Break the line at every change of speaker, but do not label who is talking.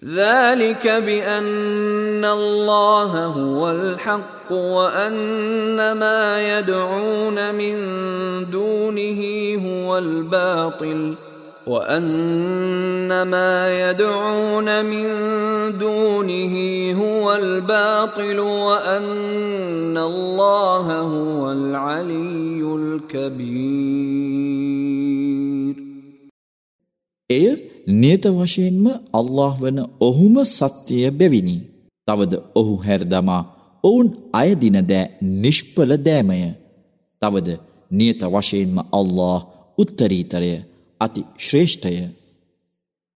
ذلك بأن الله هو الحق وأن ما يدعون من دونه هو الباطل وأن الله هو العلي الكبير.
නියත වශයෙන්ම අල්ලාහ් වන ඔහුම සත්‍යය බැවිනි. තවද ඔහු හැරදමා ඔවුන් අයදින දෑ නිෂ්ඵල දෑමය. තවද නියත වශයෙන්ම අල්ලාහ් උත්තරීතරය අති ශ්‍රේෂ්ඨය.